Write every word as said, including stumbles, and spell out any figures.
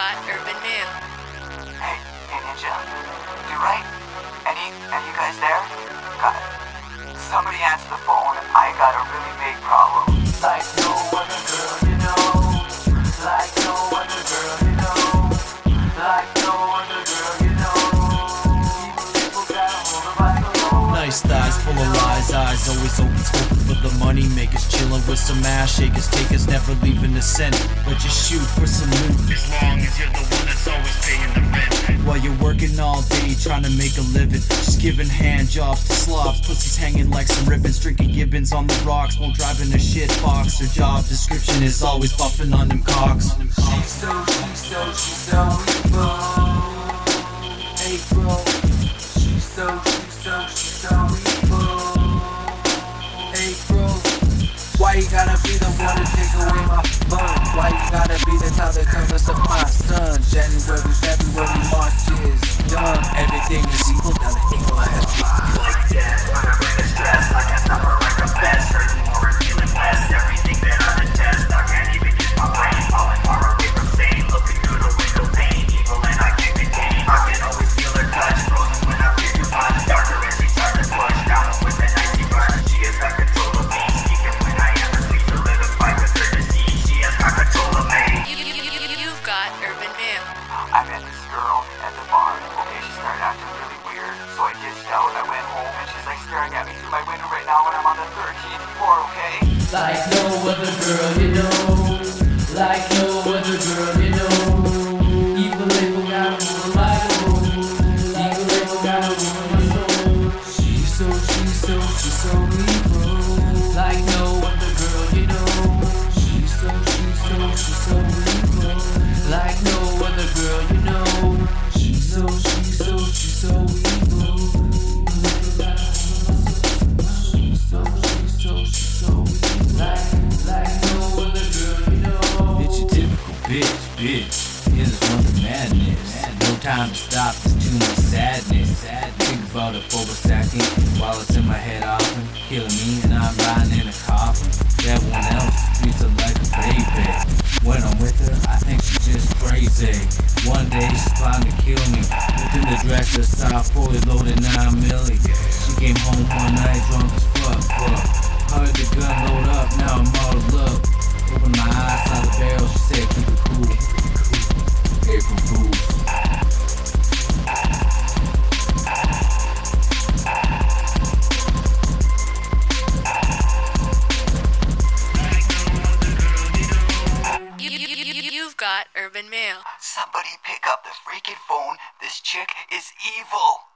got Urban Mail. Hey, hey Ninja, you right? Any, any you guys there? Got it. Somebody answer the phone. I got a really big problem. Like no other girl, you know. Like no other girl, you know. Like no other girl, you know. People got a hold of my soul. Nice thighs, full of lies, eyes always open, hoping for the money makers, chilling with some ass shakers, takers, never leaving the center, but just shoot for some loot. As long as you're the one that's always paying the rent. While you're working all day, trying to make a living, just giving hand jobs to slobs, pussies hanging like some ribbons, drinking gibbons on the rocks, while driving a shit box. Their job description is always buffing on them cocks. She's so, she's so, she's so evil. Hey bro, she's so, she's so, she's so evil. Hey bro, why you gotta be the one to take away my fun? Why you gotta be the type that covers up my son? January, February, March is done. Everything is equal, now the equal has been Like that, when I'm in stress, I can't stop or like a best. Hurting more and feeling less. Everything that I detest, I can't even use my brain. Falling far away from sane, looking through the window pane. Evil and I can't contain. I can always feel her touch, frozen when I feel too much. Darker as she starts to push down with an icy brush. She has got control of me, speaking when I am asleep. Solidify with her disease, she has got control of me. You, you, you, you, you've got Urban Mail. I met this girl at the bar. Okay, she started acting really weird, so I ditched out. I went home, and she's like staring at me through my window right now when I'm on the thirteenth floor, okay? Like no other girl, you know. Like no other girl, you know. Evil label got a hold of my soul. Evil label got a hold of my soul. She's so, she's so, she's so evil. Like no other girl, you know. She's so, she's so, she's so evil. Like no other girl, you know. She's so, she's so, she's so evil. Evil label got a hold of my soul. She's so, she's so, she's so evil. Like, like no other girl, you know. It's your typical bitch, bitch. It is one of madness. No time to stop, there's too much sadness. Think about it for a second, while it's in my head often, killing me and I'm riding in a coffin. That one else treats her like a baby. When I'm with her, I think she's just crazy. One day she's plotting to kill me. Within the dresser, saw fully loaded nine milli. She came home one night drunk as fuck, fuck. Heard the gun load up, now I'm all up. Open my eyes, saw the barrel, she said keep it cool. April Fools. You, you, you, you, you've got Urban Mail. Somebody pick up the freaking phone. This chick is evil.